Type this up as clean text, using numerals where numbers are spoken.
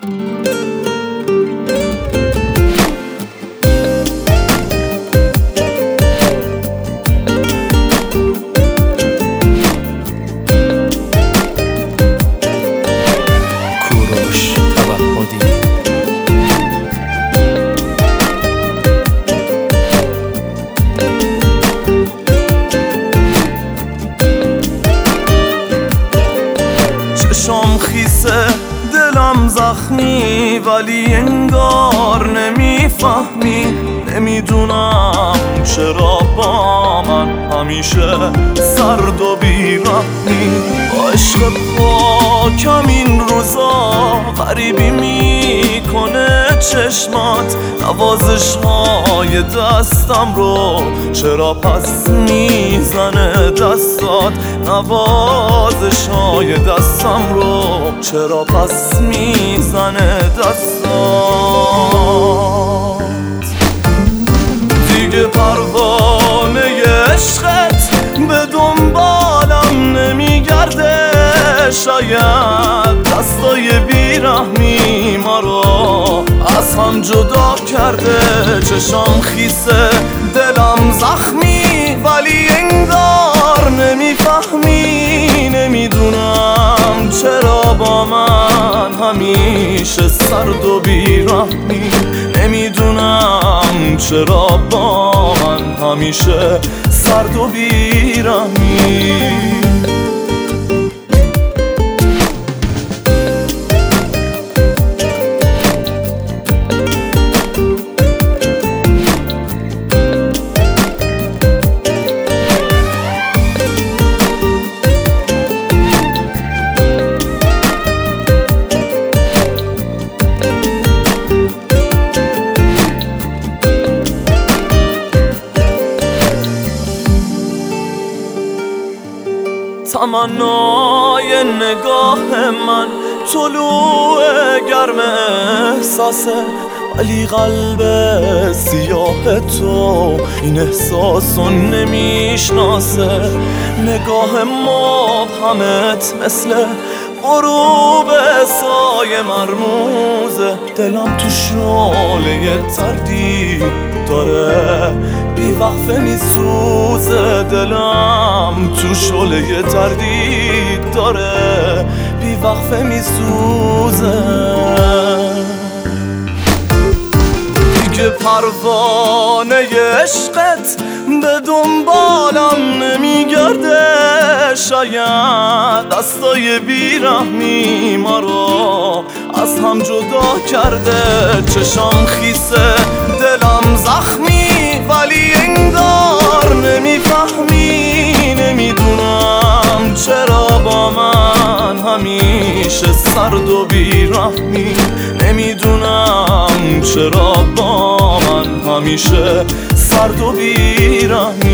چشام خیسه دلم زخمی ولی انگار نمیفهمی. نمیدونم چرا با من همیشه سرد و بیرحمی. با عشق پاکم این روزا غریبی میکنه چشمات. نوازش های دستم رو چرا پس میزنه دستات. نوازش های دستم رو چرا پس میزنه دستات. دیگه پروانه عشقت به دنبالم نمیگرده. شاید دستای بیرحمی ما رو از هم جدا کرده. چشام خیسه دلم زخمی ولی انگار نمیفهمی. نمیدونم چرا با من همیشه سرد و بیرحمی. نمیدونم چرا با من همیشه سرد و بیرحمی. تمنای نگاه من طلوع گرم احساسه. ولی قلب سیاه تو این احساسو نمیشناسه. نگاه مبهمت مثل غروب سایه مرموزه. دلم تو شعله تردید داره بی وقفه میسوزه. دلم تو شعله تردید داره بی وقفه میسوزه. دیگه پروانه عشقت به دنبالم نمیگرده. شاید دستای بیرحمی ما رو از هم جدا کرده. چشام خیسه دلم زخمی ولی انگار نمیفهمی. نمیدونم چرا با من همیشه سرد و بیرحمی. نمیدونم چرا با من همیشه سرد و بیرحمی.